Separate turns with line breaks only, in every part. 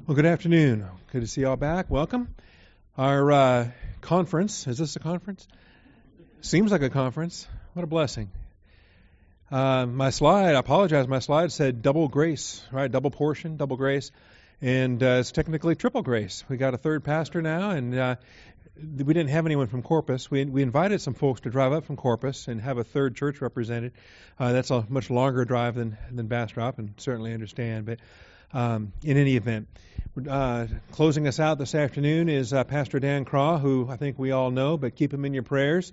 Well, good afternoon. Good to see you all back. Welcome. Our conference, is this a conference? Seems like a conference. What a blessing. My slide, I apologize, my slide said double grace, right? Double portion, double grace. And it's technically triple grace. We got a third pastor now, and we didn't have anyone from Corpus. We invited some folks to drive up from Corpus and have a third church represented. That's a much longer drive than Bastrop, and certainly understand. But in any event, closing us out this afternoon is Pastor Dan Craw, who I think we all know, but keep him in your prayers.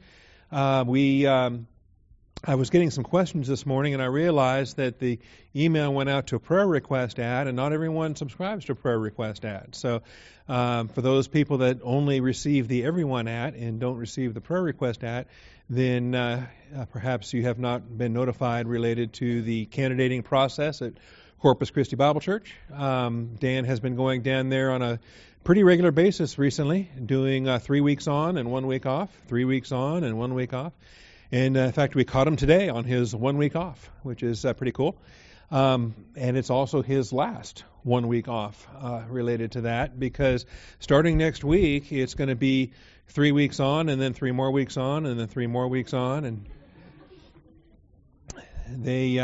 I was getting some questions this morning, and I realized that the email went out to a prayer request ad, and not everyone subscribes to a prayer request ad. So for those people that only receive the everyone ad and don't receive the prayer request ad, then perhaps you have not been notified related to the candidating process at Corpus Christi Bible Church. Dan has been going down there on a pretty regular basis recently, doing 3 weeks on and 1 week off, 3 weeks on and 1 week off. And in fact, we caught him today on his 1 week off, which is pretty cool. And it's also his last 1 week off related to that, because starting next week, it's going to be 3 weeks on and then 3 more weeks on and then 3 more weeks on. And they...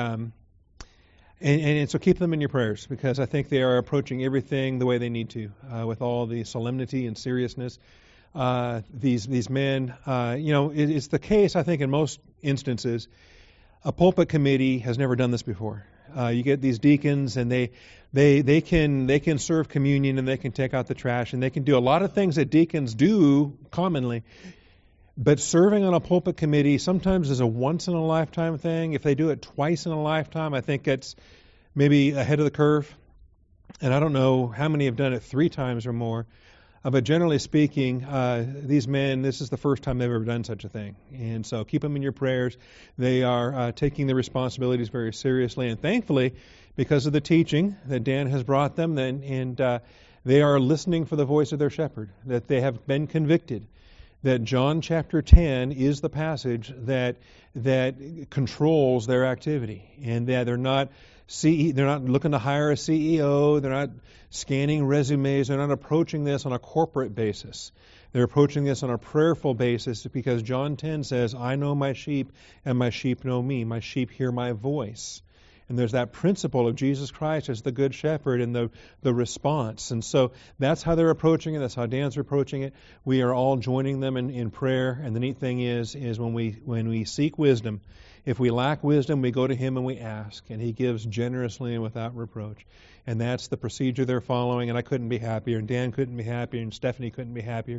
And so keep them in your prayers, because I think they are approaching everything the way they need to, with all the solemnity and seriousness. These men, it's the case, I think, in most instances. A pulpit committee has never done this before. You get these deacons, and they can serve communion, and they can take out the trash, and they can do a lot of things that deacons do commonly. But serving on a pulpit committee sometimes is a once-in-a-lifetime thing. If they do it twice in a lifetime, I think it's maybe ahead of the curve. And I don't know how many have done it 3 times or more. But generally speaking, these men, this is the first time they've ever done such a thing. And so keep them in your prayers. They are taking their responsibilities very seriously. And thankfully, because of the teaching that Dan has brought them, and they are listening for the voice of their shepherd, that they have been convicted that John chapter 10 is the passage that controls their activity, and that they're not looking to hire a CEO, they're not scanning resumes, they're not approaching this on a corporate basis. They're approaching this on a prayerful basis, because John 10 says, "I know my sheep, and my sheep know me. My sheep hear my voice." And there's that principle of Jesus Christ as the good shepherd and the response. And so that's how they're approaching it. That's how Dan's approaching it. We are all joining them in prayer. And the neat thing is when we seek wisdom, if we lack wisdom, we go to Him and we ask. And He gives generously and without reproach. And that's the procedure they're following. And I couldn't be happier. And Dan couldn't be happier. And Stephanie couldn't be happier.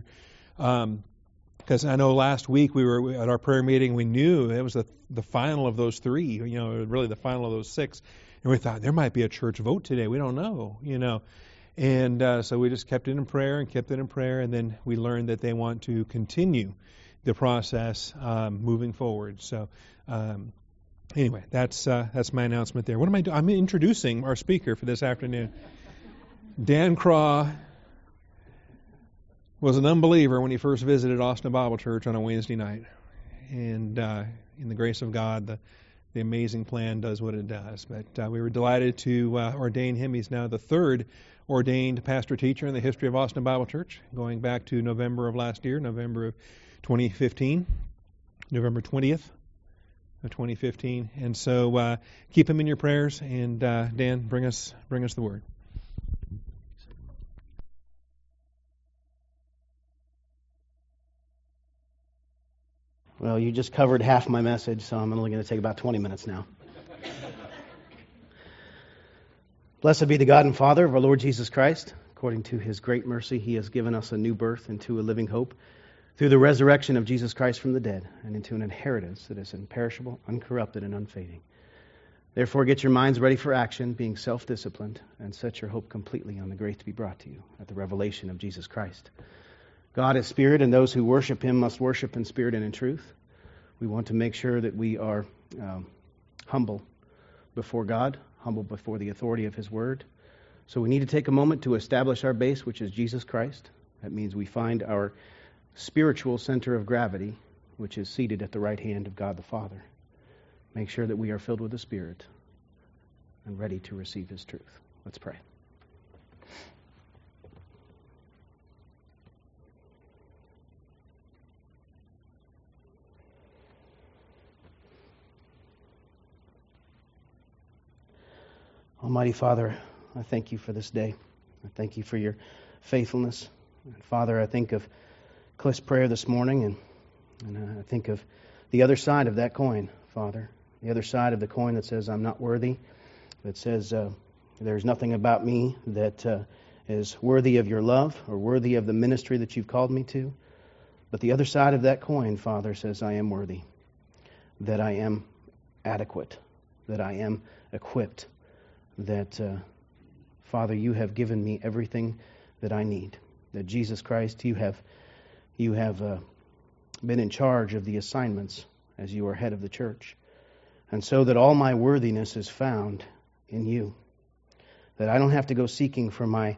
Because I know last week we were at our prayer meeting, we knew it was the final of those 3, really the final of those 6. And we thought, there might be a church vote today. We don't know, And so we just kept it in prayer and kept it in prayer. And then we learned that they want to continue the process moving forward. So anyway, that's my announcement there. What am I doing? I'm introducing our speaker for this afternoon. Dan Craw was an unbeliever when he first visited Austin Bible Church on a Wednesday night. And in the grace of God, the amazing plan does what it does. But we were delighted to ordain him. He's now the 3rd ordained pastor-teacher in the history of Austin Bible Church, going back to November of last year, November of 2015, November 20th of 2015. And so keep him in your prayers. And Dan, bring us the word.
Well, you just covered half my message, so I'm only going to take about 20 minutes now. Blessed be the God and Father of our Lord Jesus Christ. According to His great mercy, He has given us a new birth into a living hope through the resurrection of Jesus Christ from the dead, and into an inheritance that is imperishable, uncorrupted, and unfading. Therefore, get your minds ready for action, being self-disciplined, and set your hope completely on the grace to be brought to you at the revelation of Jesus Christ. God is spirit, and those who worship Him must worship in spirit and in truth. We want to make sure that we are humble before God, humble before the authority of His Word. So we need to take a moment to establish our base, which is Jesus Christ. That means we find our spiritual center of gravity, which is seated at the right hand of God the Father. Make sure that we are filled with the Spirit and ready to receive His truth. Let's pray. Almighty Father, I thank you for this day. I thank you for your faithfulness. And Father, I think of Cliff's prayer this morning, and I think of the other side of that coin, Father. The other side of the coin that says, I'm not worthy, that says, there's nothing about me that is worthy of your love or worthy of the ministry that you've called me to. But the other side of that coin, Father, says, I am worthy, that I am adequate, that I am equipped, that, Father, you have given me everything that I need. That Jesus Christ, you have been in charge of the assignments as you are head of the church. And so that all my worthiness is found in you. That I don't have to go seeking for my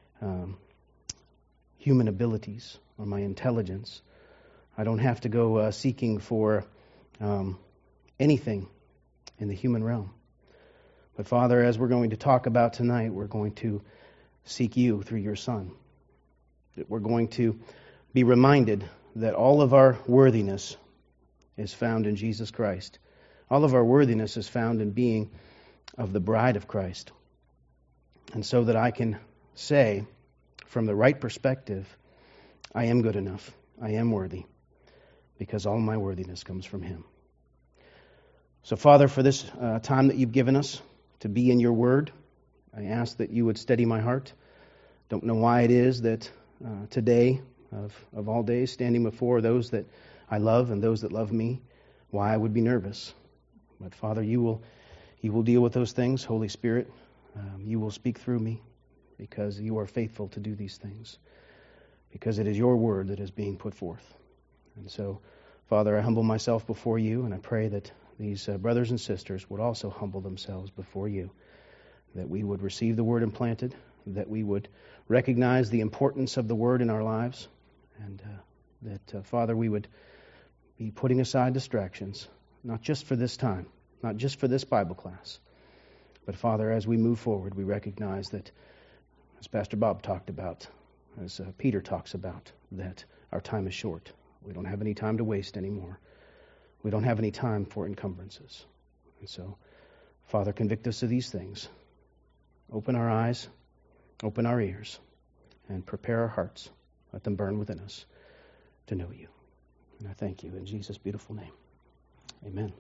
human abilities or my intelligence. I don't have to go seeking for anything in the human realm. But Father, as we're going to talk about tonight, we're going to seek you through your Son. That we're going to be reminded that all of our worthiness is found in Jesus Christ. All of our worthiness is found in being of the bride of Christ. And so that I can say, from the right perspective, I am good enough. I am worthy. Because all my worthiness comes from Him. So Father, for this time that you've given us to be in your word, I ask that you would steady my heart. Don't know why it is that today, of all days, standing before those that I love and those that love me, why I would be nervous. But Father, you will deal with those things. Holy Spirit, you will speak through me because you are faithful to do these things. Because it is your word that is being put forth. And so, Father, I humble myself before you, and I pray that these brothers and sisters would also humble themselves before you, that we would receive the word implanted, that we would recognize the importance of the word in our lives, and that, Father, we would be putting aside distractions, not just for this time, not just for this Bible class, but, Father, as we move forward, we recognize that, as Pastor Bob talked about, as Peter talks about, that our time is short. We don't have any time to waste anymore. We don't have any time for encumbrances. And so, Father, convict us of these things. Open our eyes, open our ears, and prepare our hearts. Let them burn within us to know you. And I thank you in Jesus' beautiful name. Amen.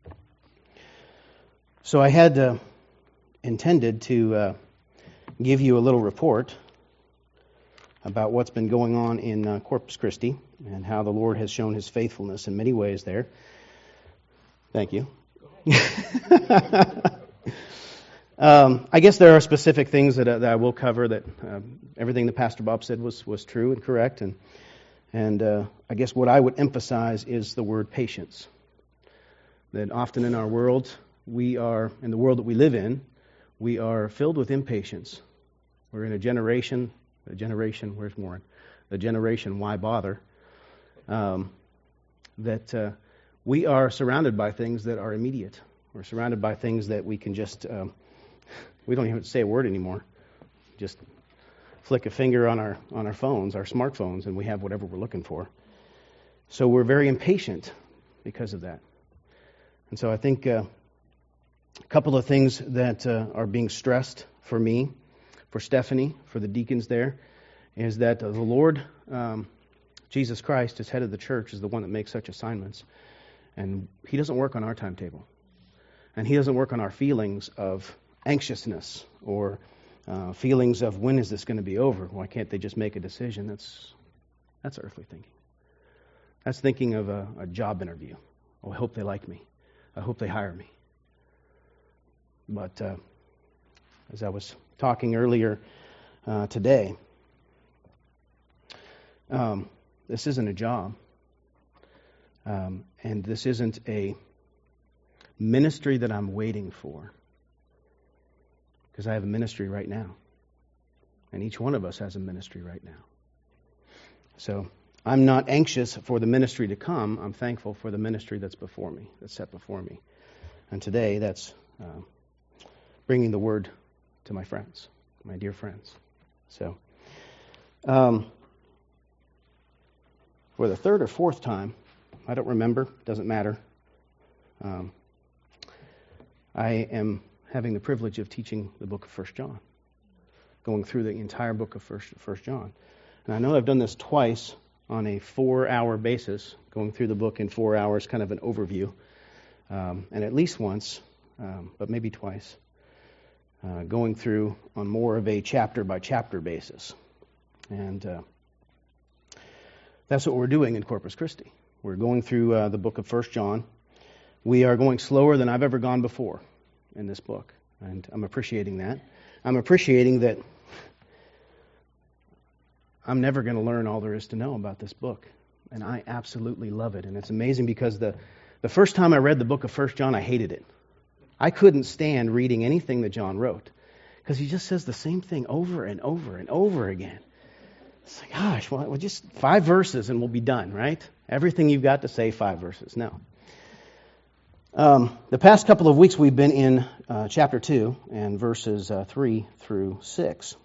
So I had intended to give you a little report about what's been going on in Corpus Christi and how the Lord has shown His faithfulness in many ways there. Thank you. I guess there are specific things that I will cover. That everything that Pastor Bob said was true and correct, and I guess what I would emphasize is the word patience. That often in our world, in the world that we live in, we are filled with impatience. We're in a generation, where's Warren? The generation, why bother? That we are surrounded by things that are immediate. We're surrounded by things that we can just, we don't even say a word anymore. Just flick a finger on our phones, our smartphones, and we have whatever we're looking for. So we're very impatient because of that. And so I think a couple of things that are being stressed for me, for Stephanie, for the deacons there, is that the Lord, Jesus Christ, as head of the church, is the one that makes such assignments. And He doesn't work on our timetable. And He doesn't work on our feelings of anxiousness or feelings of when is this going to be over? Why can't they just make a decision? That's earthly thinking. That's thinking of a job interview. Oh, I hope they like me. I hope they hire me. But as I was talking earlier today, this isn't a job. And this isn't a ministry that I'm waiting for. Because I have a ministry right now. And each one of us has a ministry right now. So I'm not anxious for the ministry to come. I'm thankful for the ministry that's before me, that's set before me. And today that's bringing the word to my friends, my dear friends. So for the third or fourth time, I don't remember, doesn't matter. I am having the privilege of teaching the book of 1 John, going through the entire book of 1 John. And I know I've done this twice on a 4-hour basis, going through the book in 4 hours, kind of an overview, and at least once, but maybe twice, going through on more of a chapter-by-chapter basis. And that's what we're doing in Corpus Christi. We're going through the book of 1 John. We are going slower than I've ever gone before in this book, and I'm appreciating that. I'm appreciating that I'm never going to learn all there is to know about this book, and I absolutely love it. And it's amazing because the first time I read the book of 1 John, I hated it. I couldn't stand reading anything that John wrote because he just says the same thing over and over and over again. It's like, gosh, well, just 5 verses and we'll be done, right? Everything you've got to say, 5 verses. No. The past couple of weeks we've been in chapter 2 and verses 3 through 6.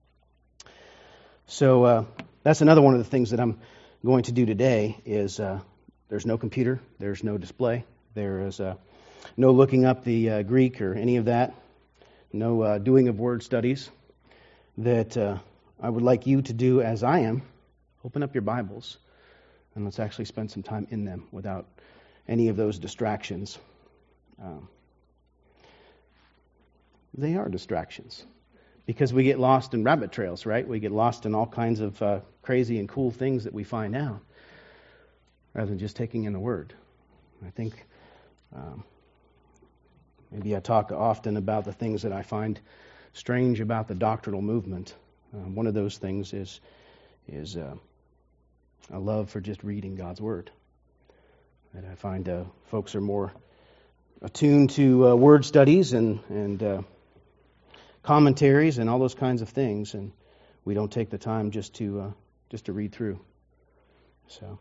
So that's another one of the things that I'm going to do today is there's no computer, there's no display, there is no looking up the Greek or any of that, no doing of word studies. That I would like you to do as I am. Open up your Bibles and let's actually spend some time in them without any of those distractions. They are distractions because we get lost in rabbit trails, right? We get lost in all kinds of crazy and cool things that we find out rather than just taking in the Word. I think maybe I talk often about the things that I find strange about the doctrinal movement. One of those things is a love for just reading God's Word. And I find folks are more attuned to word studies and commentaries and all those kinds of things, and we don't take the time just to read through. So,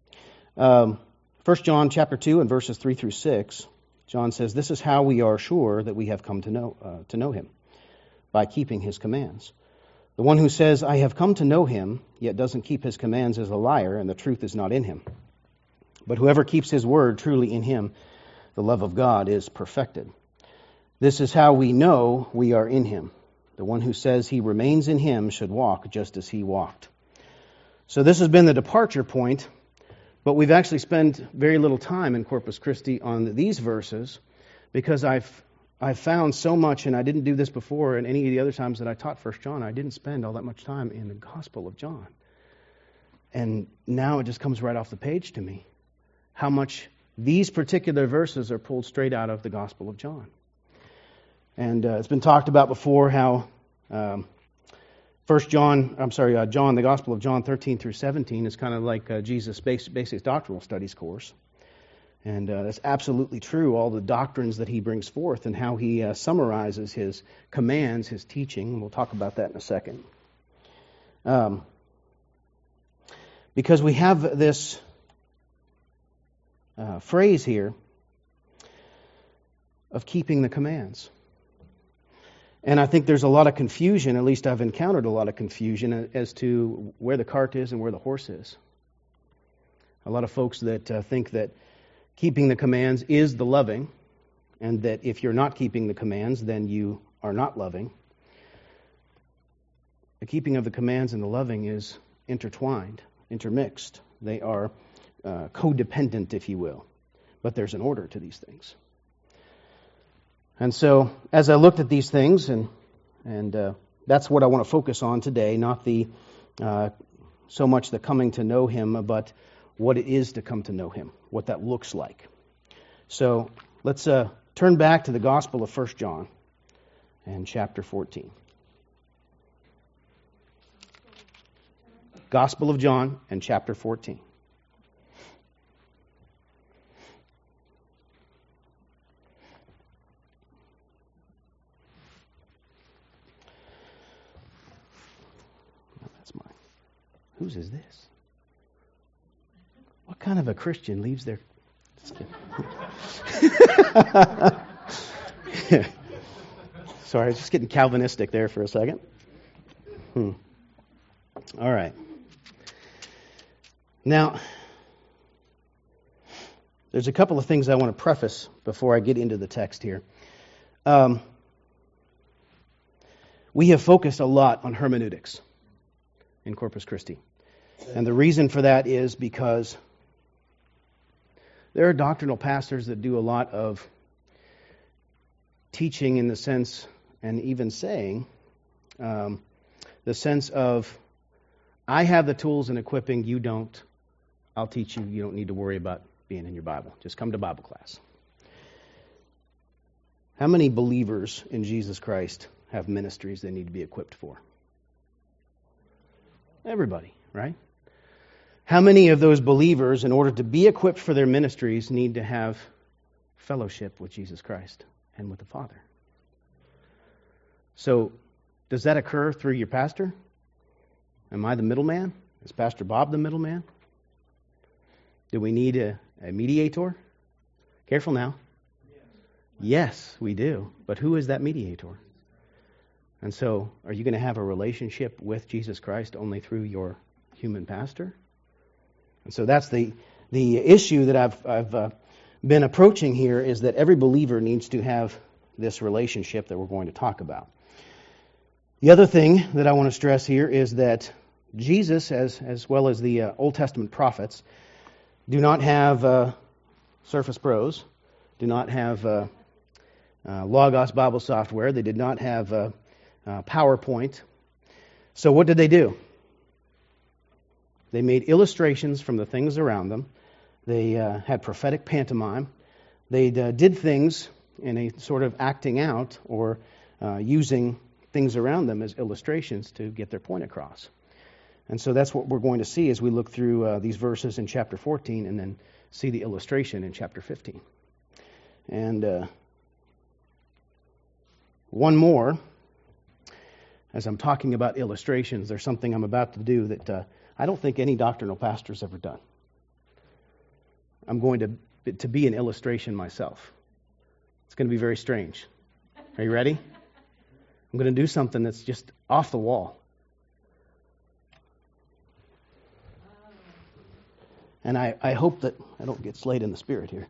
1 John chapter 2 and verses 3 through 6, John says, "This is how we are sure that we have come to know Him, by keeping His commands. The one who says, 'I have come to know Him,' yet doesn't keep His commands is a liar, and the truth is not in him. But whoever keeps His word, truly in him, the love of God is perfected. This is how we know we are in Him. The one who says he remains in Him should walk just as He walked." So this has been the departure point, but we've actually spent very little time in Corpus Christi on these verses because I've found so much, and I didn't do this before, and any of the other times that I taught 1 John, I didn't spend all that much time in the Gospel of John. And now it just comes right off the page to me, how much these particular verses are pulled straight out of the Gospel of John. And it's been talked about before how John, the Gospel of John 13 through 17 is kind of like Jesus' basic doctrinal studies course. And that's absolutely true, all the doctrines that He brings forth and how He summarizes His commands, His teaching. We'll talk about that in a second. Because we have this phrase here of keeping the commands. And I think there's a lot of confusion, at least I've encountered a lot of confusion as to where the cart is and where the horse is. A lot of folks that think that keeping the commands is the loving, and that if you're not keeping the commands, then you are not loving. The keeping of the commands and the loving is intertwined, intermixed. They are codependent, if you will. But there's an order to these things. And so, as I looked at these things, and that's what I want to focus on today, not the so much the coming to know Him, but what it is to come to know Him, what that looks like. So, let's turn back to the Gospel of 1 John and chapter 14. Gospel of John and chapter 14. Whose is this? What kind of a Christian leaves their... Just kidding. Sorry, I was just getting Calvinistic there for a second. All right. Now, there's a couple of things I want to preface before I get into the text here. We have focused a lot on hermeneutics in Corpus Christi. And the reason for that is because there are doctrinal pastors that do a lot of teaching in the sense, and even saying, the sense of, I have the tools and equipping, you don't. I'll teach you. You don't need to worry about being in your Bible. Just come to Bible class. How many believers in Jesus Christ have ministries they need to be equipped for? Everybody, right? How many of those believers, in order to be equipped for their ministries, need to have fellowship with Jesus Christ and with the Father? So, does that occur through your pastor? Am I the middleman? Is Pastor Bob the middleman? Do we need a mediator? Careful now. Yes, we do. But who is that mediator? And so, are you going to have a relationship with Jesus Christ only through your human pastor? And so that's the issue that I've been approaching here, is that every believer needs to have this relationship that we're going to talk about. The other thing that I want to stress here is that Jesus, as well as the Old Testament prophets, do not have Surface Pros, do not have Logos Bible software. They did not have PowerPoint. So what did they do? They made illustrations from the things around them. They had prophetic pantomime. They did things in a sort of acting out or using things around them as illustrations to get their point across. And so that's what we're going to see as we look through these verses in chapter 14 and then see the illustration in chapter 15. And one more, as I'm talking about illustrations, there's something I'm about to do that I don't think any doctrinal pastor's ever done. I'm going to be an illustration myself. It's going to be very strange. Are you ready? I'm going to do something that's just off the wall. And I hope that I don't get slayed in the spirit here.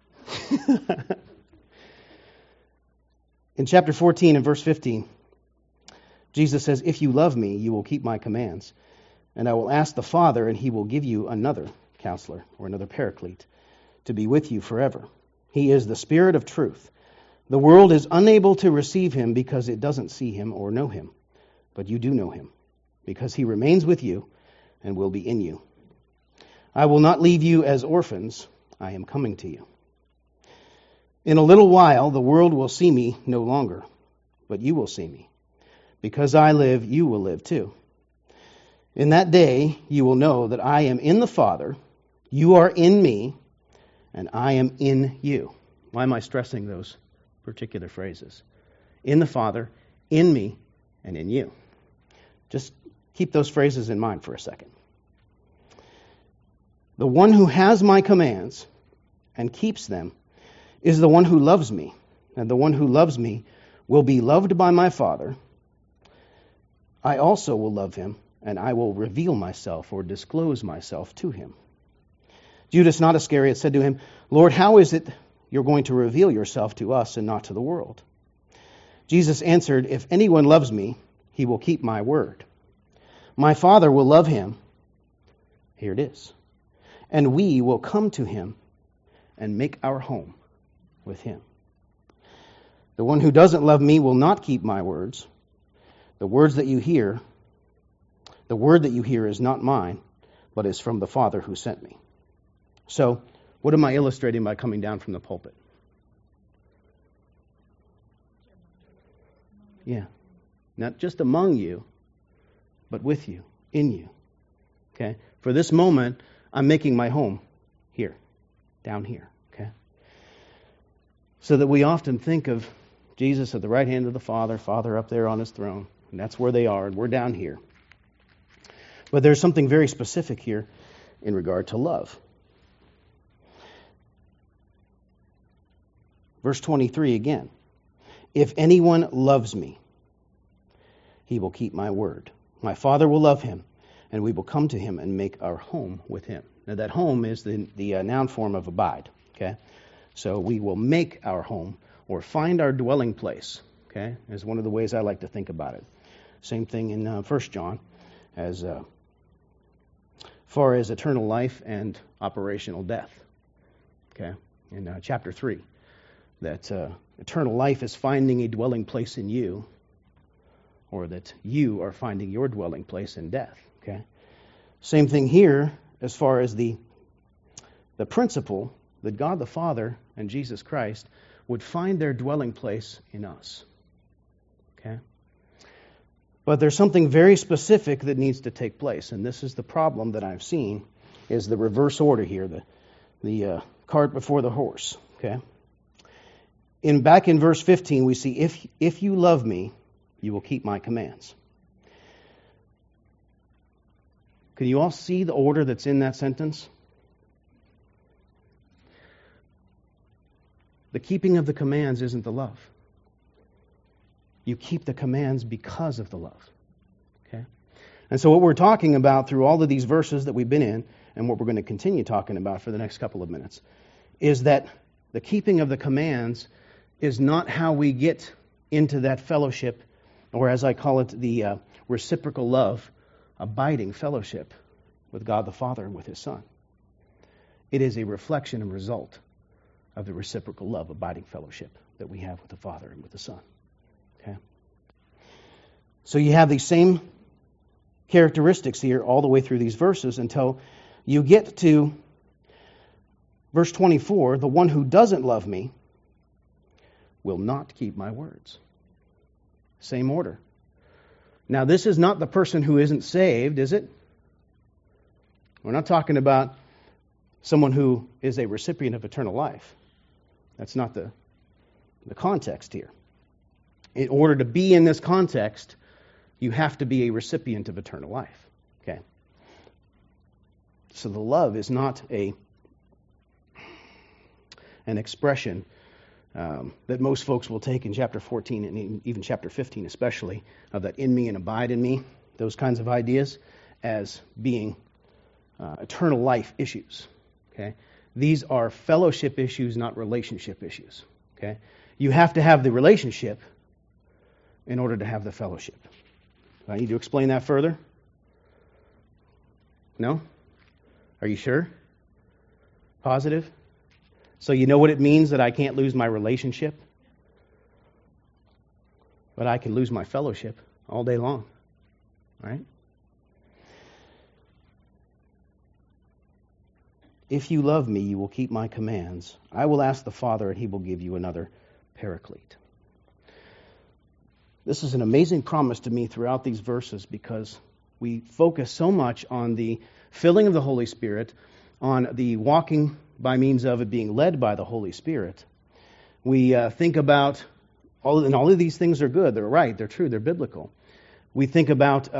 In chapter 14 and verse 15, Jesus says, "If you love me, you will keep my commands. And I will ask the Father, and he will give you another counselor," or another paraclete, "to be with you forever. He is the Spirit of truth. The world is unable to receive him because it doesn't see him or know him. But you do know him, because he remains with you and will be in you. I will not leave you as orphans. I am coming to you. In a little while the world will see me no longer, but you will see me. Because I live, you will live too. In that day you will know that I am in the Father, you are in me, and I am in you." Why am I stressing those particular phrases? In the Father, in me, and in you. Just keep those phrases in mind for a second. The one who has my commands and keeps them is the one who loves me, and the one who loves me will be loved by my Father. I also will love him, and I will reveal myself or disclose myself to him. Judas, not Iscariot, said to him, "Lord, how is it you're going to reveal yourself to us and not to the world?" Jesus answered, "If anyone loves me, he will keep my word. My Father will love him." Here it is. "And we will come to him and make our home with him. The one who doesn't love me will not keep my words. The word that you hear is not mine, but is from the Father who sent me." So, what am I illustrating by coming down from the pulpit? Yeah. Not just among you, but with you, in you. Okay? For this moment, I'm making my home here, down here. Okay? So that we often think of Jesus at the right hand of the Father, Father up there on his throne, and that's where they are, and we're down here. But there's something very specific here in regard to love. Verse 23 again. "If anyone loves me, he will keep my word. My Father will love him, and we will come to him and make our home with him." Now that home is the noun form of abide. Okay, so we will make our home or find our dwelling place Okay, is one of the ways I like to think about it. Same thing in 1 John, as far as eternal life and operational death. Okay, in chapter 3, that eternal life is finding a dwelling place in you, or that you are finding your dwelling place in death. Okay, same thing here as far as the principle that God the Father and Jesus Christ would find their dwelling place in us. Okay? But there's something very specific that needs to take place, and this is the problem that I've seen, is the reverse order here, the cart before the horse. Okay? Back in verse 15, we see, if you love me, you will keep my commands. Can you all see the order that's in that sentence? The keeping of the commands isn't the love. You keep the commands because of the love. Okay? And so what we're talking about through all of these verses that we've been in, and what we're going to continue talking about for the next couple of minutes, is that the keeping of the commands is not how we get into that fellowship, or as I call it, the reciprocal love, abiding fellowship with God the Father and with His Son. It is a reflection and result of the reciprocal love, abiding fellowship that we have with the Father and with the Son. Okay? So you have these same characteristics here all the way through these verses until you get to verse 24, the one who doesn't love me will not keep my words. Same order. Now, this is not the person who isn't saved, is it? We're not talking about someone who is a recipient of eternal life. That's not the context here. In order to be in this context, you have to be a recipient of eternal life. Okay? So the love is not an expression that most folks will take in chapter 14 and even chapter 15 especially, of that in me and abide in me, those kinds of ideas, as being eternal life issues. Okay? These are fellowship issues, not relationship issues. Okay? You have to have the relationship in order to have the fellowship. Do I need to explain that further? No? Are you sure? Positive? So you know what it means that I can't lose my relationship? But I can lose my fellowship all day long. Right? If you love me, you will keep my commands. I will ask the Father, and He will give you another paraclete. This is an amazing promise to me throughout these verses because we focus so much on the filling of the Holy Spirit, on the walking by means of it being led by the Holy Spirit. We think about, all of these things are good, they're right, they're true, they're biblical. We think about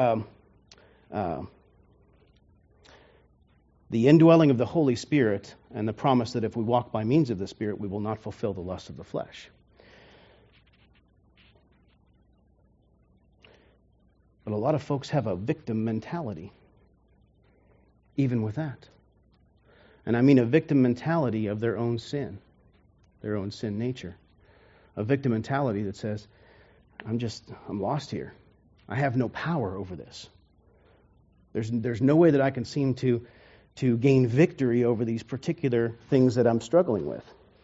the indwelling of the Holy Spirit and the promise that if we walk by means of the Spirit, we will not fulfill the lust of the flesh. But a lot of folks have a victim mentality, even with that. And I mean a victim mentality of their own sin nature. A victim mentality that says, I'm lost here. I have no power over this. There's no way that I can seem to gain victory over these particular things that I'm struggling with.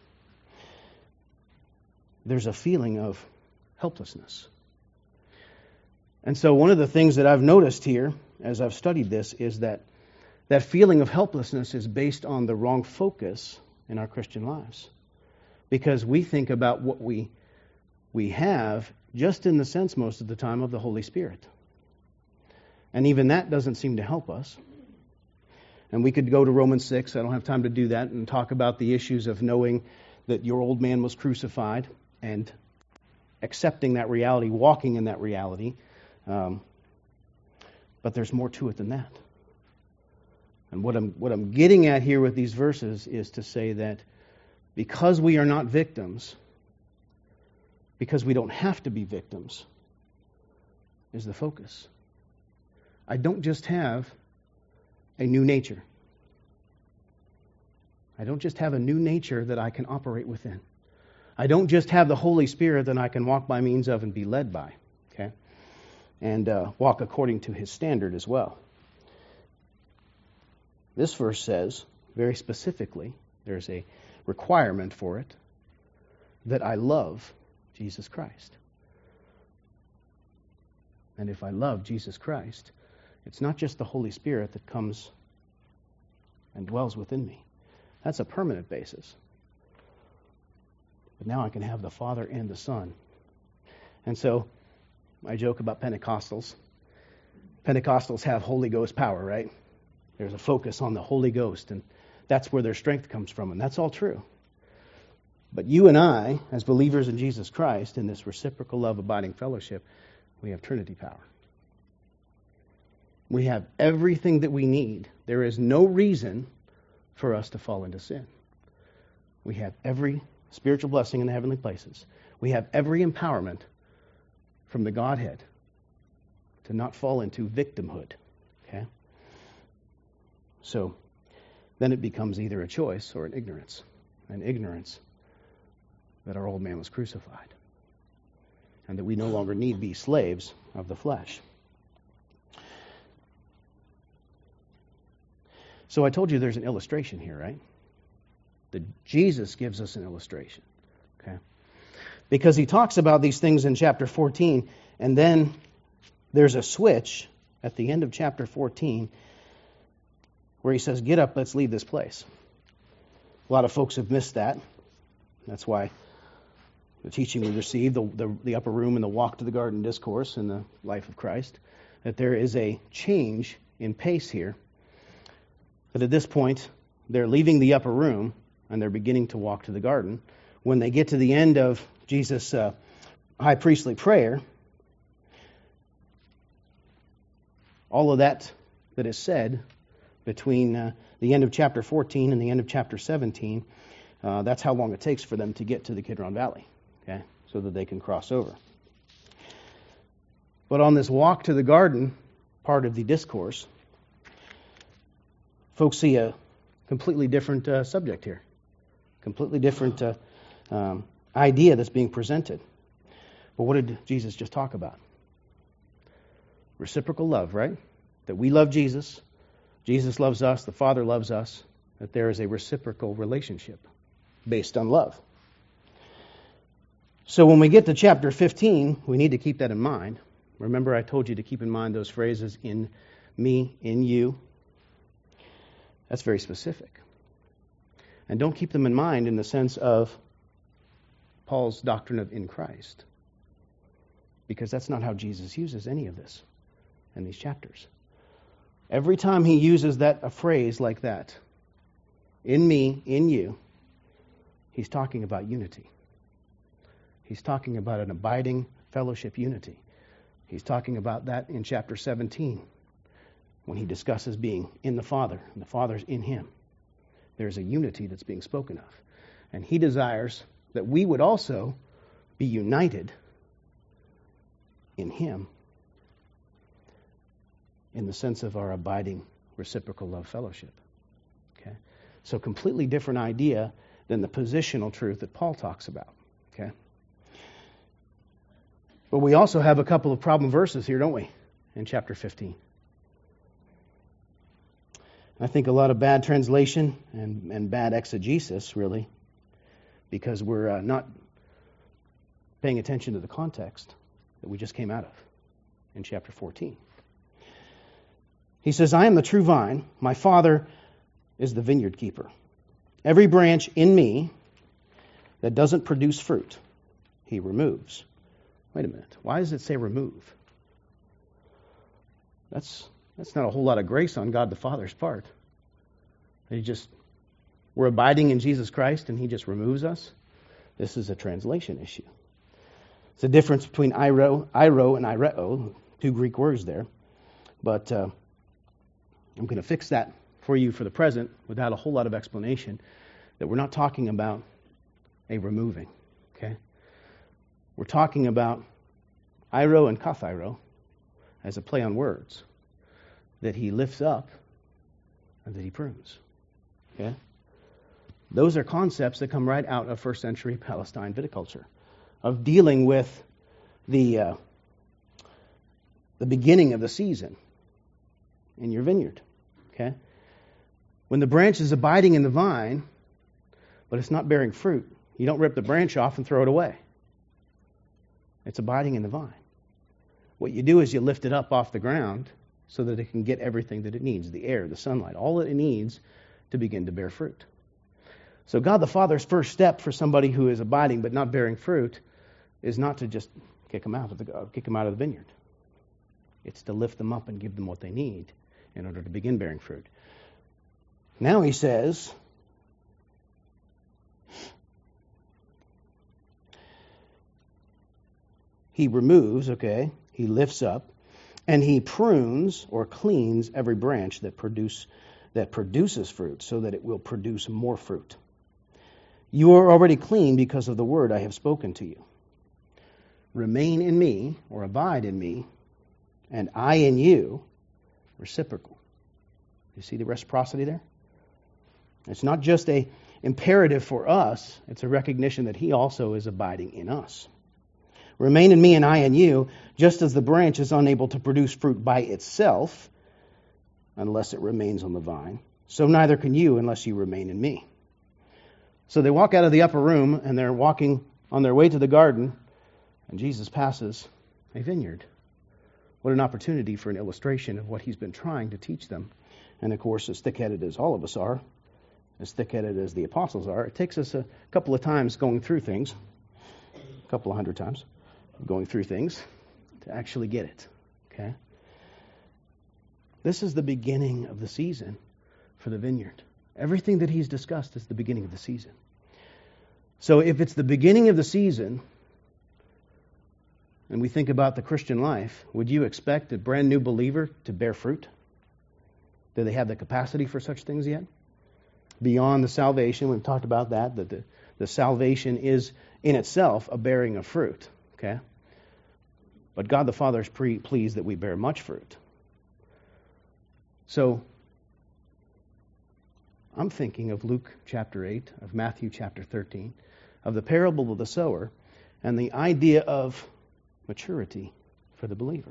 There's a feeling of helplessness. And so one of the things that I've noticed here as I've studied this is that feeling of helplessness is based on the wrong focus in our Christian lives. Because we think about what we have just in the sense most of the time of the Holy Spirit. And even that doesn't seem to help us. And we could go to Romans 6, I don't have time to do that, and talk about the issues of knowing that your old man was crucified and accepting that reality, walking in that reality. But there's more to it than that. And what I'm getting at here with these verses is to say that because we are not victims, because we don't have to be victims, is the focus. I don't just have a new nature. I don't just have a new nature that I can operate within. I don't just have the Holy Spirit that I can walk by means of and be led by, okay? And walk according to His standard as well. This verse says, very specifically, there's a requirement for it, that I love Jesus Christ. And if I love Jesus Christ, it's not just the Holy Spirit that comes and dwells within me. That's a permanent basis. But now I can have the Father and the Son. And so, I joke about Pentecostals. Pentecostals have Holy Ghost power, right? There's a focus on the Holy Ghost, and that's where their strength comes from, and that's all true. But you and I, as believers in Jesus Christ, in this reciprocal love abiding fellowship, we have Trinity power. We have everything that we need. There is no reason for us to fall into sin. We have every spiritual blessing in the heavenly places. We have every empowerment from the Godhead to not fall into victimhood. Okay? So, then it becomes either a choice or an ignorance. An ignorance that our old man was crucified. And that we no longer need be slaves of the flesh. So I told you there's an illustration here, right? That Jesus gives us an illustration. Okay? Because he talks about these things in chapter 14, and then there's a switch at the end of chapter 14 where he says, get up, let's leave this place. A lot of folks have missed that. That's why the teaching we received, the upper room and the walk to the garden discourse in the life of Christ, that there is a change in pace here. That at this point, they're leaving the upper room and they're beginning to walk to the garden. When they get to the end of Jesus' high priestly prayer, all of that is said between the end of chapter 14 and the end of chapter 17, that's how long it takes for them to get to the Kidron Valley, okay, so that they can cross over. But on this walk to the garden part of the discourse, folks see a completely different subject here, completely different idea that's being presented. But what did Jesus just talk about? Reciprocal love, right? That we love Jesus, Jesus loves us, the Father loves us, that there is a reciprocal relationship based on love. So when we get to chapter 15, we need to keep that in mind. Remember, I told you to keep in mind those phrases, in me, in you. That's very specific. And don't keep them in mind in the sense of Paul's doctrine of in Christ, because that's not how Jesus uses any of this in these chapters. Every time he uses a phrase like that, in me, in you, he's talking about unity. He's talking about an abiding fellowship unity. He's talking about that in chapter 17 when he discusses being in the Father and the Father's in him. There's a unity that's being spoken of. And he desires that we would also be united in him in the sense of our abiding reciprocal love fellowship. Okay? So completely different idea than the positional truth that Paul talks about. Okay? But we also have a couple of problem verses here, don't we, in chapter 15. I think a lot of bad translation and bad exegesis, really, because we're not paying attention to the context that we just came out of in chapter 14. He says, I am the true vine, my Father is the vineyard keeper. Every branch in me that doesn't produce fruit, he removes. Wait a minute, why does it say remove? That's not a whole lot of grace on God the Father's part. We're abiding in Jesus Christ and he just removes us. This is a translation issue. It's a difference between iro and ireo, two Greek words there. But I'm going to fix that for you for the present without a whole lot of explanation, that we're not talking about a removing. Okay? We're talking about iro and kathairo as a play on words, that he lifts up and that he prunes. Okay? Those are concepts that come right out of first century Palestine viticulture, of dealing with the beginning of the season in your vineyard. Okay? When the branch is abiding in the vine, but it's not bearing fruit, you don't rip the branch off and throw it away. It's abiding in the vine. What you do is you lift it up off the ground so that it can get everything that it needs, the air, the sunlight, all that it needs to begin to bear fruit. So God the Father's first step for somebody who is abiding but not bearing fruit is not to just kick them out of the vineyard. It's to lift them up and give them what they need in order to begin bearing fruit. Now he says, he removes, he lifts up, and he prunes or cleans every branch that produces fruit so that it will produce more fruit. You are already clean because of the word I have spoken to you. Remain in me, or abide in me, and I in you, reciprocal. You see the reciprocity there? It's not just an imperative for us, it's a recognition that he also is abiding in us. Remain in me and I in you, just as the branch is unable to produce fruit by itself, unless it remains on the vine, so neither can you unless you remain in me. So they walk out of the upper room, and they're walking on their way to the garden, and Jesus passes a vineyard. What an opportunity for an illustration of what he's been trying to teach them. And of course, as thick-headed as all of us are, as thick-headed as the apostles are, it takes us a couple of times going through things, a couple of hundred times going through things to actually get it. Okay? This is the beginning of the season for the vineyard. Everything that he's discussed is the beginning of the season. So if it's the beginning of the season, and we think about the Christian life, would you expect a brand new believer to bear fruit? Do they have the capacity for such things yet? Beyond the salvation, we've talked about that the salvation is in itself a bearing of fruit. Okay? But God the Father is pleased that we bear much fruit. So, I'm thinking of Luke chapter 8, of Matthew chapter 13, of the parable of the sower, and the idea of maturity for the believer.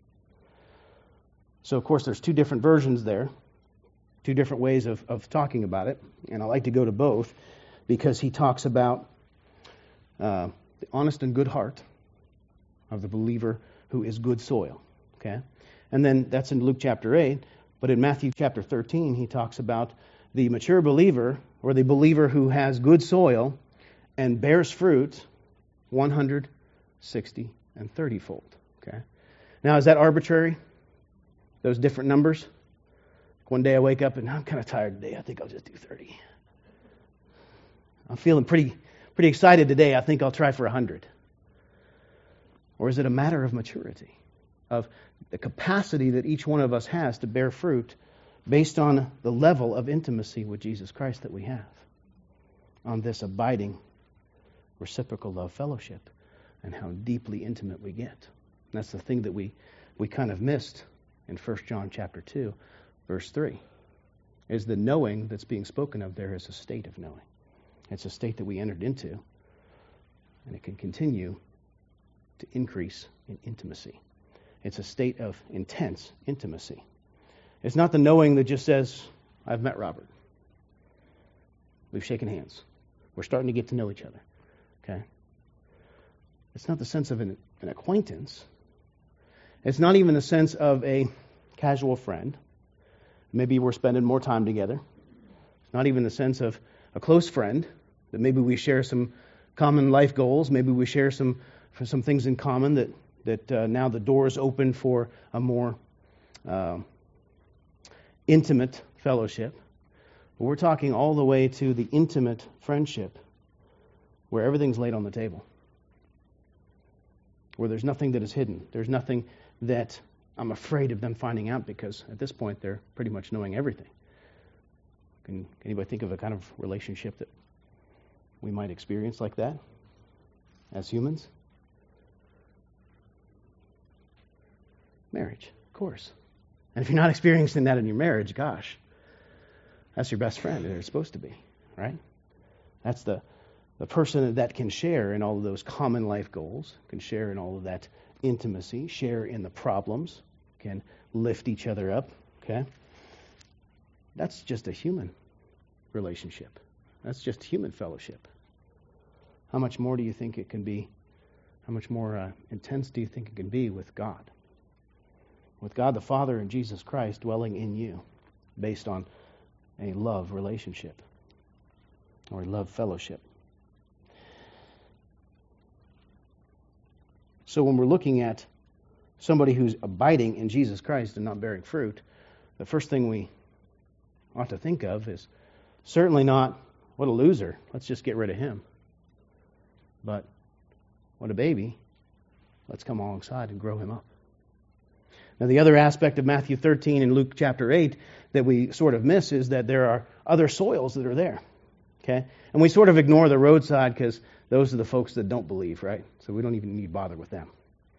So, of course, there's two different versions there, two different ways of talking about it, and I like to go to both because he talks about the honest and good heart of the believer who is good soil. Okay? And then that's in Luke chapter 8, but in Matthew chapter 13, he talks about the mature believer, or the believer who has good soil and bears fruit 160 and 30-fold. Okay? Now, is that arbitrary? Those different numbers? One day I wake up and I'm kind of tired today. I think I'll just do 30. I'm feeling pretty excited today. I think I'll try for 100. Or is it a matter of maturity, of the capacity that each one of us has to bear fruit based on the level of intimacy with Jesus Christ that we have, on this abiding, reciprocal love fellowship, and how deeply intimate we get? And that's the thing that we kind of missed in 1 John chapter 2, verse 3, is the knowing that's being spoken of there is a state of knowing. It's a state that we entered into, and it can continue to increase in intimacy. It's a state of intense intimacy. It's not the knowing that just says, I've met Robert. We've shaken hands. We're starting to get to know each other. Okay? It's not the sense of an acquaintance. It's not even the sense of a casual friend. Maybe we're spending more time together. It's not even the sense of a close friend, that maybe we share some common life goals. Maybe we share some things in common that now the door is open for a more intimate fellowship. But we're talking all the way to the intimate friendship where everything's laid on the table, where there's nothing that is hidden. There's nothing that I'm afraid of them finding out, because at this point they're pretty much knowing everything. Can anybody think of a kind of relationship that we might experience like that as humans? Marriage, of course. And if you're not experiencing that in your marriage, gosh, that's your best friend, and it's supposed to be, right? That's the person that can share in all of those common life goals, can share in all of that intimacy, share in the problems, can lift each other up, okay? That's just a human relationship. That's just human fellowship. How much more do you think it can be? How much more intense do you think it can be with God? With God the Father and Jesus Christ dwelling in you based on a love relationship or a love fellowship. So when we're looking at somebody who's abiding in Jesus Christ and not bearing fruit, the first thing we ought to think of is certainly not, what a loser, let's just get rid of him. But what a baby, let's come alongside and grow him up. Now the other aspect of Matthew 13 and Luke chapter 8 that we sort of miss is that there are other soils that are there. Okay? And we sort of ignore the roadside because those are the folks that don't believe, right? So we don't even need to bother with them.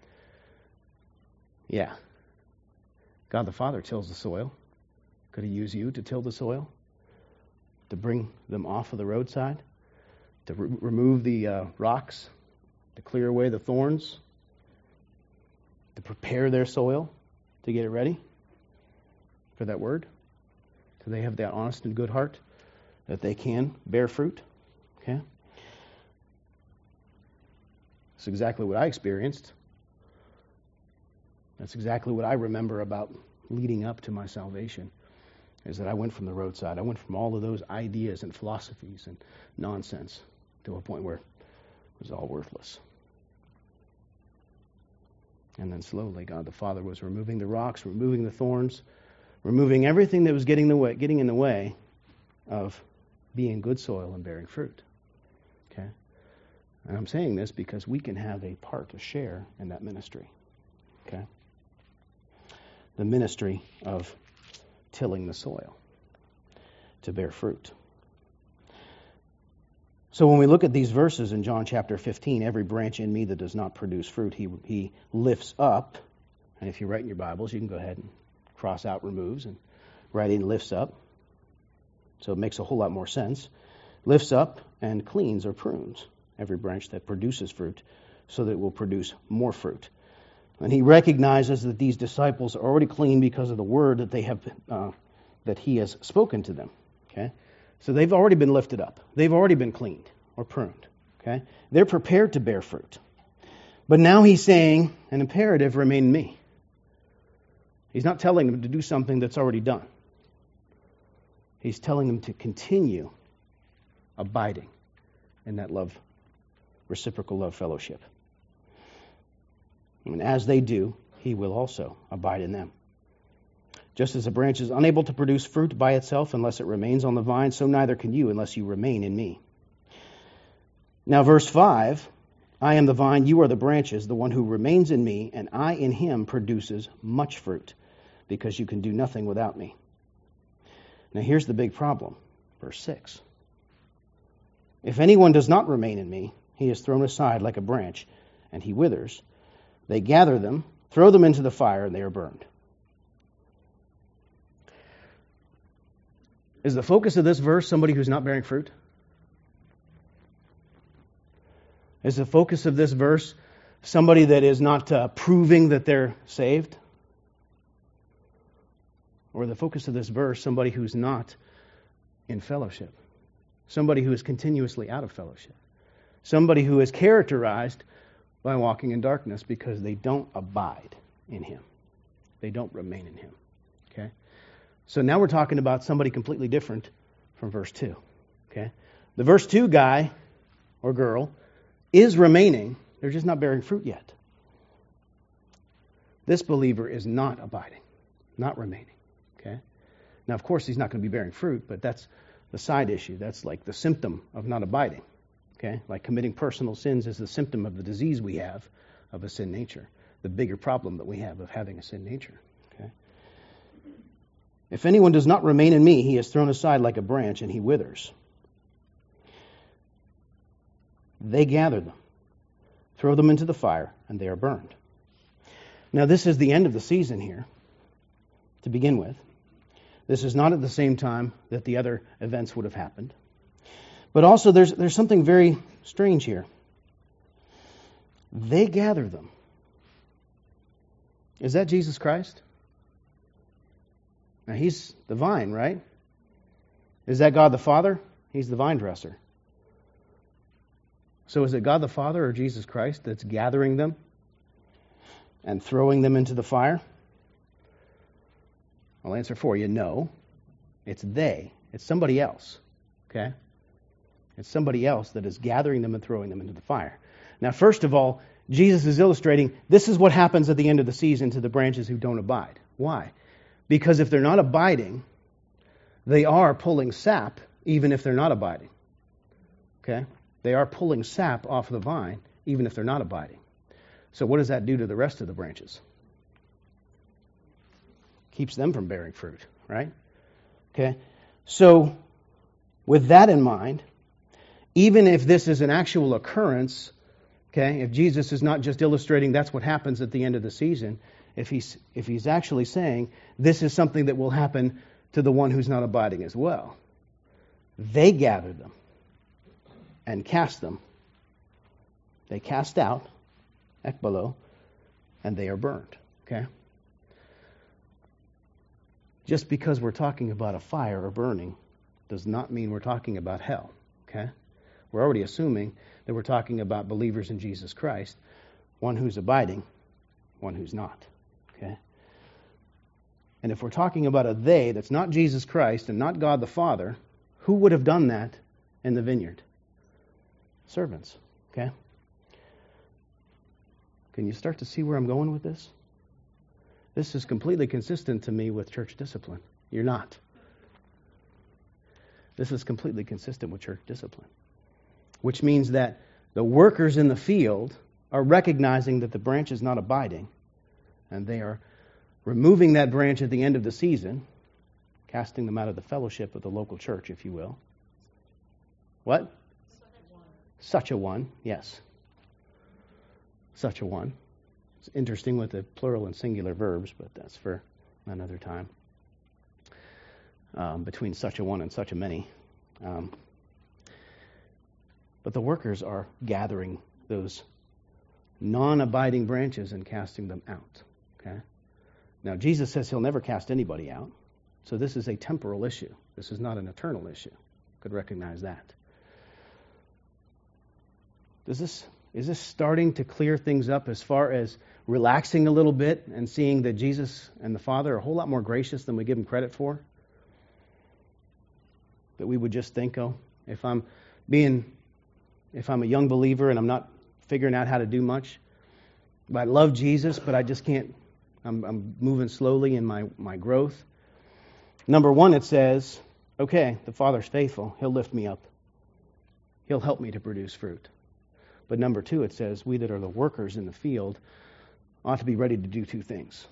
Yeah. God the Father tills the soil. Could he use you to till the soil? To bring them off of the roadside? To remove the rocks? To clear away the thorns? To prepare their soil? To get it ready for that word? So they have that honest and good heart that they can bear fruit? Okay? That's exactly what I experienced. That's exactly what I remember about leading up to my salvation, is that I went from the roadside. I went from all of those ideas and philosophies and nonsense to a point where it was all worthless. And then slowly God the Father was removing the rocks, removing the thorns, removing everything that was getting in the way of being good soil and bearing fruit. Okay? And I'm saying this because we can have a part to share in that ministry. Okay? The ministry of tilling the soil to bear fruit. So when we look at these verses in John chapter 15, every branch in me that does not produce fruit, he lifts up. And if you write in your Bibles, you can go ahead and cross out removes and write in lifts up. So it makes a whole lot more sense. Lifts up and cleans or prunes every branch that produces fruit so that it will produce more fruit. And he recognizes that these disciples are already clean because of the word that they have, that he has spoken to them. Okay, so they've already been lifted up. They've already been cleaned or pruned. Okay, they're prepared to bear fruit. But now he's saying an imperative: remain in me. He's not telling them to do something that's already done. He's telling them to continue abiding in that love, reciprocal love fellowship. And as they do, he will also abide in them. Just as a branch is unable to produce fruit by itself unless it remains on the vine, so neither can you unless you remain in me. Now verse 5, I am the vine, you are the branches. The one who remains in me and I in him produces much fruit, because you can do nothing without me. Now here's the big problem. Verse 6. If anyone does not remain in me, he is thrown aside like a branch, and he withers. They gather them, throw them into the fire, and they are burned. Is the focus of this verse somebody who's not bearing fruit? Is the focus of this verse somebody that is not proving that they're saved? Or the focus of this verse somebody who's not in fellowship? Somebody who is continuously out of fellowship? Somebody who is characterized by walking in darkness because they don't abide in him. They don't remain in him. Okay? So now we're talking about somebody completely different from verse 2. Okay? The verse 2 guy or girl is remaining. They're just not bearing fruit yet. This believer is not abiding, not remaining. Okay? Now, of course, he's not going to be bearing fruit, but that's the side issue. That's like the symptom of not abiding. Okay? Like committing personal sins is the symptom of the disease we have of a sin nature. The bigger problem that we have of having a sin nature. Okay? If anyone does not remain in me, he is thrown aside like a branch and he withers. They gather them, throw them into the fire, and they are burned. Now, this is the end of the season here, to begin with. This is not at the same time that the other events would have happened. But also there's something very strange here. They gather them. Is that Jesus Christ? Now he's the vine, right? Is that God the Father? He's the vine dresser. So is it God the Father or Jesus Christ that's gathering them and throwing them into the fire? I'll answer for you, no. It's they. It's somebody else. Okay? It's somebody else that is gathering them and throwing them into the fire. Now, first of all, Jesus is illustrating this is what happens at the end of the season to the branches who don't abide. Why? Because if they're not abiding, they are pulling sap even if they're not abiding. Okay? They are pulling sap off the vine even if they're not abiding. So what does that do to the rest of the branches? Keeps them from bearing fruit, right? Okay? So with that in mind, even if this is an actual occurrence, okay, if Jesus is not just illustrating that's what happens at the end of the season, if he's actually saying this is something that will happen to the one who's not abiding as well, they gather them and cast them. They cast out, ekbalo, and they are burned. Okay? Just because we're talking about a fire or burning does not mean we're talking about hell. Okay? We're already assuming that we're talking about believers in Jesus Christ, one who's abiding, one who's not. Okay? And if we're talking about a they that's not Jesus Christ and not God the Father, who would have done that in the vineyard? Servants. Okay? Can you start to see where I'm going with this? This is completely consistent to me with church discipline. You're not. This is completely consistent with church discipline. Which means that the workers in the field are recognizing that the branch is not abiding, and they are removing that branch at the end of the season, casting them out of the fellowship of the local church, if you will. What? Such a one, yes. Such a one. It's interesting with the plural and singular verbs, but that's for another time. Between such a one and such a many. But the workers are gathering those non-abiding branches and casting them out. Okay? Now, Jesus says he'll never cast anybody out. So this is a temporal issue. This is not an eternal issue. Could recognize that. Is this starting to clear things up as far as relaxing a little bit and seeing that Jesus and the Father are a whole lot more gracious than we give him credit for? That we would just think, oh, if I'm a young believer and I'm not figuring out how to do much, but I love Jesus, but I just can't, I'm moving slowly in my growth. Number one, it says, okay, the Father's faithful. He'll lift me up. He'll help me to produce fruit. But number two, it says, we that are the workers in the field ought to be ready to do two things.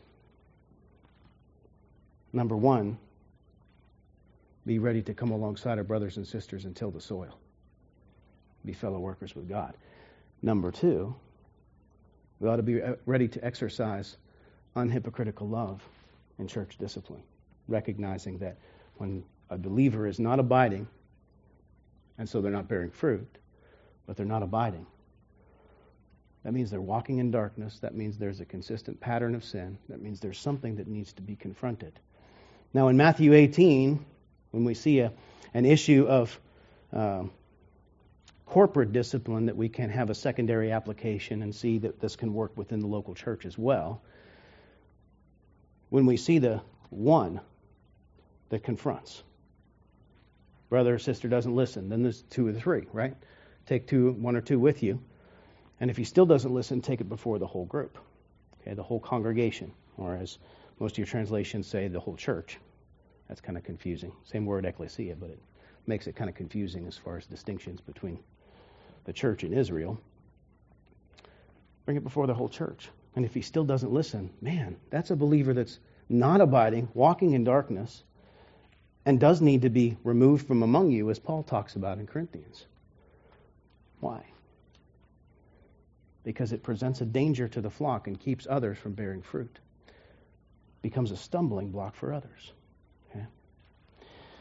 Number one, be ready to come alongside our brothers and sisters and till the soil. Be fellow workers with God. Number two, we ought to be ready to exercise unhypocritical love in church discipline, recognizing that when a believer is not abiding, and so they're not bearing fruit, but they're not abiding, that means they're walking in darkness. That means there's a consistent pattern of sin. That means there's something that needs to be confronted. Now in Matthew 18, when we see an issue of corporate discipline, that we can have a secondary application and see that this can work within the local church as well. When we see the one that confronts, brother or sister doesn't listen, then there's two or three, right? Take one or two with you. And if he still doesn't listen, take it before the whole group, okay, the whole congregation, or as most of your translations say, the whole church. That's kind of confusing. Same word, ecclesia, but it makes it kind of confusing as far as distinctions between the church and Israel. Bring it before the whole church. And if he still doesn't listen, man, that's a believer that's not abiding, walking in darkness, and does need to be removed from among you, as Paul talks about in Corinthians. Why? Because it presents a danger to the flock and keeps others from bearing fruit. Becomes a stumbling block for others. Okay?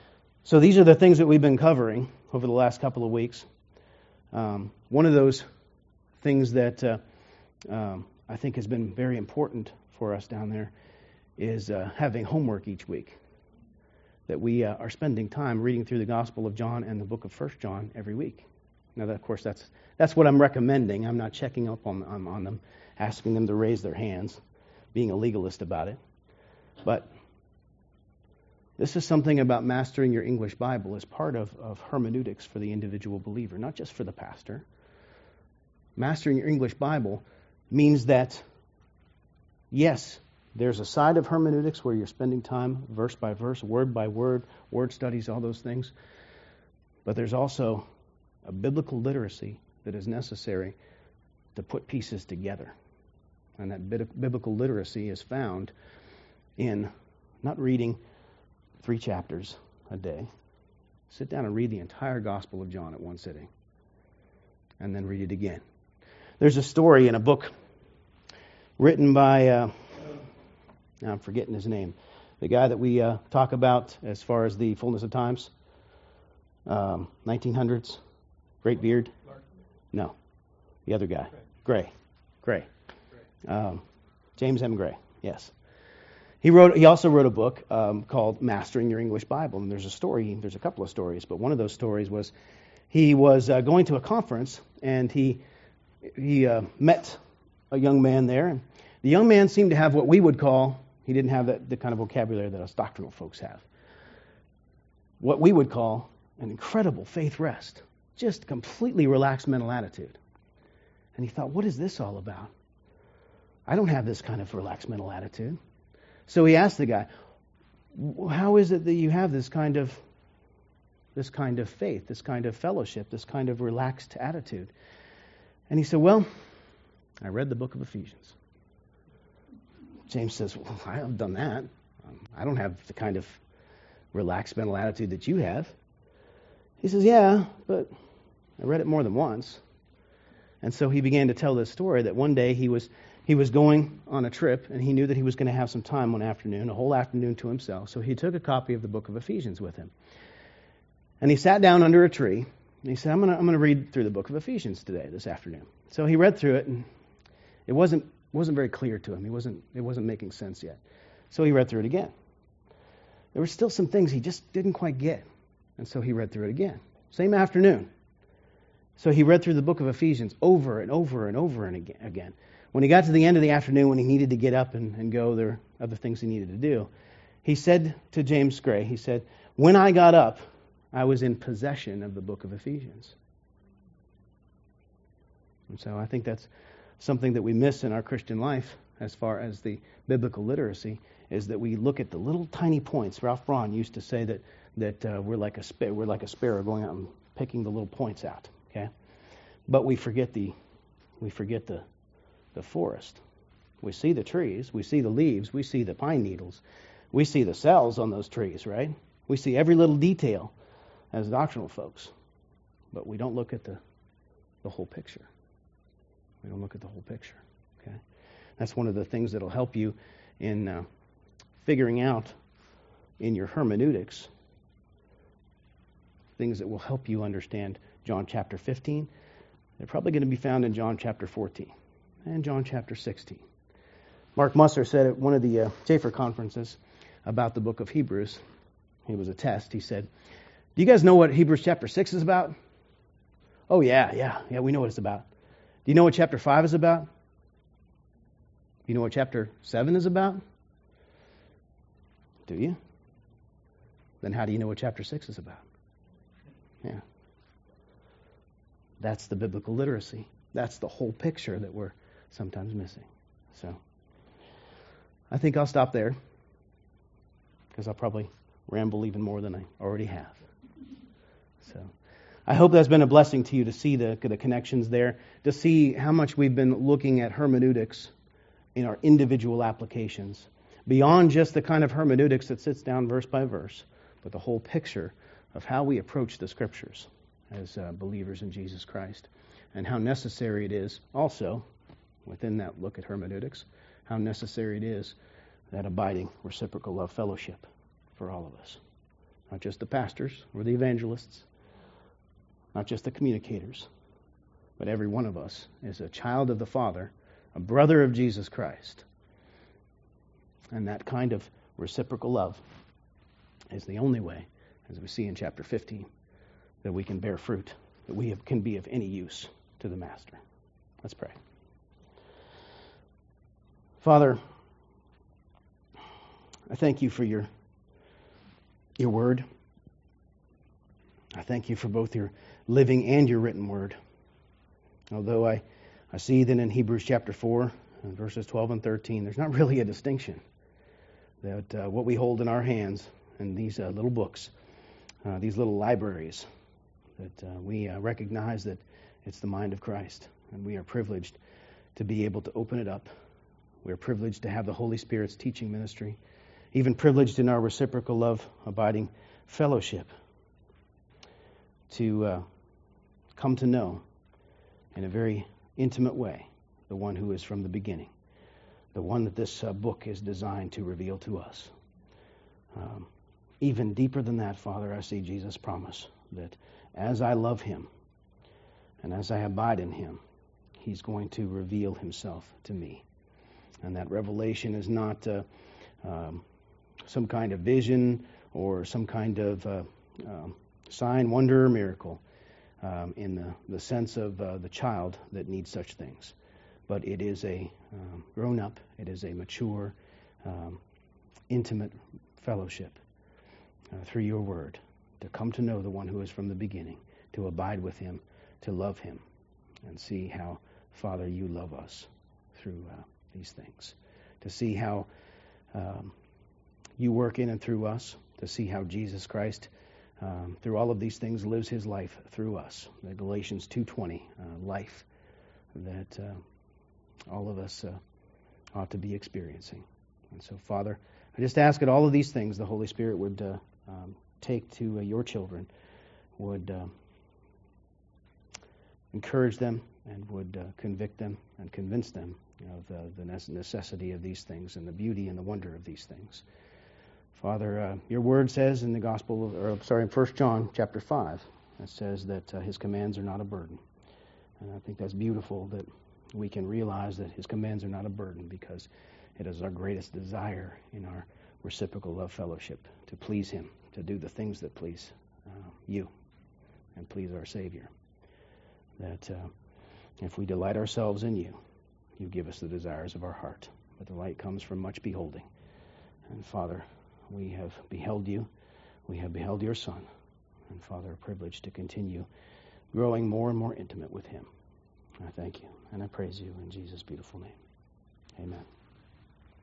So these are the things that we've been covering over the last couple of weeks. One of those things that I think has been very important for us down there is having homework each week. That we are spending time reading through the Gospel of John and the book of 1 John every week. Now, of course, that's what I'm recommending. I'm not checking up on them, asking them to raise their hands, being a legalist about it. But this is something about mastering your English Bible as part of hermeneutics for the individual believer, not just for the pastor. Mastering your English Bible means that, yes, there's a side of hermeneutics where you're spending time verse by verse, word by word, word studies, all those things. But there's also a biblical literacy that is necessary to put pieces together. And that biblical literacy is found in not reading 3 chapters a day. Sit down and read the entire Gospel of John at one sitting. And then read it again. There's a story in a book written by... now I'm forgetting his name. The guy that we talk about as far as the fullness of times. 1900s. Great beard. No. The other guy. Gray. James M. Gray. Yes. He also wrote a book called Mastering Your English Bible. And there's a couple of stories, but one of those stories was he was going to a conference and he met a young man there. And the young man seemed to have what we would call, he didn't have the kind of vocabulary that us doctrinal folks have, what we would call an incredible faith rest, just completely relaxed mental attitude. And he thought, what is this all about? I don't have this kind of relaxed mental attitude. So he asked the guy, how is it that you have this kind of faith, this kind of fellowship, this kind of relaxed attitude? And he said, well, I read the book of Ephesians. James says, well, I haven't done that. I don't have the kind of relaxed mental attitude that you have. He says, yeah, but I read it more than once. And so he began to tell this story that one day he was going on a trip and he knew that he was going to have some time one afternoon, a whole afternoon to himself. So he took a copy of the book of Ephesians with him. And he sat down under a tree and he said, I'm going to read through the book of Ephesians this afternoon. So he read through it and it wasn't very clear to him. It wasn't making sense yet. So he read through it again. There were still some things he just didn't quite get. And so he read through it again. Same afternoon. So he read through the book of Ephesians over and over and over and again. When he got to the end of the afternoon, when he needed to get up and go, there were other things he needed to do. He said to James Gray, he said, when I got up, I was in possession of the book of Ephesians. And so I think that's something that we miss in our Christian life as far as the biblical literacy, is that we look at the little tiny points. Ralph Braun used to say that we're like a sparrow going out and picking the little points out. Okay, but we forget the forest. We see the trees, we see the leaves, we see the pine needles, we see the cells on those trees, right? We see every little detail as doctrinal folks, but we don't look at the whole picture. We don't look at the whole picture. Okay, that's one of the things that'll help you in figuring out in your hermeneutics things that will help you understand John chapter 15. They're probably going to be found in John chapter 14 and John chapter 16. Mark Musser said at one of the Chafer conferences about the book of Hebrews, it was a test, he said, do you guys know what Hebrews chapter 6 is about? Oh, yeah, we know what it's about. Do you know what chapter 5 is about? Do you know what chapter 7 is about? Do you? Then how do you know what chapter 6 is about? Yeah. That's the biblical literacy. That's the whole picture that we're sometimes missing. So I think I'll stop there because I'll probably ramble even more than I already have. So I hope that's been a blessing to you to see the connections there, to see how much we've been looking at hermeneutics in our individual applications, beyond just the kind of hermeneutics that sits down verse by verse, but the whole picture of how we approach the Scriptures as believers in Jesus Christ, and how necessary it is also, within that look at hermeneutics, how necessary it is that abiding reciprocal love fellowship for all of us. not just the pastors or the evangelists, not just the communicators, but every one of us is a child of the Father, a brother of Jesus Christ. And that kind of reciprocal love is the only way, as we see in chapter 15, that we can bear fruit, that we can be of any use to the Master. Let's pray. Father, I thank you for your word. I thank you for both your living and your written word. Although I see that in Hebrews chapter 4, verses 12 and 13, there's not really a distinction. That what we hold in our hands in these little books, these little libraries, that we recognize that it's the mind of Christ. And we are privileged to be able to open it up. We are privileged to have the Holy Spirit's teaching ministry, even privileged in our reciprocal love, abiding fellowship, to come to know in a very intimate way the one who is from the beginning, the one that this book is designed to reveal to us. Even deeper than that, Father, I see Jesus' promise that as I love him and as I abide in him, he's going to reveal himself to me. And that revelation is not some kind of vision or some kind of sign, wonder, or miracle in the sense of the child that needs such things. But it is a grown-up, it is a mature, intimate fellowship through your word, to come to know the one who is from the beginning, to abide with him, to love him, and see how, Father, you love us through these things, to see how you work in and through us, to see how Jesus Christ, through all of these things, lives his life through us. The Galatians 2:20, life that all of us ought to be experiencing. And so, Father, I just ask that all of these things the Holy Spirit would take to your children, would encourage them, and would convict them and convince them of the necessity of these things and the beauty and the wonder of these things. Father, your word says in the Gospel, in 1 John chapter 5, it says that his commands are not a burden. And I think that's beautiful that we can realize that his commands are not a burden, because it is our greatest desire in our reciprocal love fellowship to please him, to do the things that please you and please our Savior. That if we delight ourselves in you, you give us the desires of our heart. But delight comes from much beholding. And Father, we have beheld you. We have beheld your Son. And Father, a privilege to continue growing more and more intimate with him. I thank you and I praise you in Jesus' beautiful name. Amen.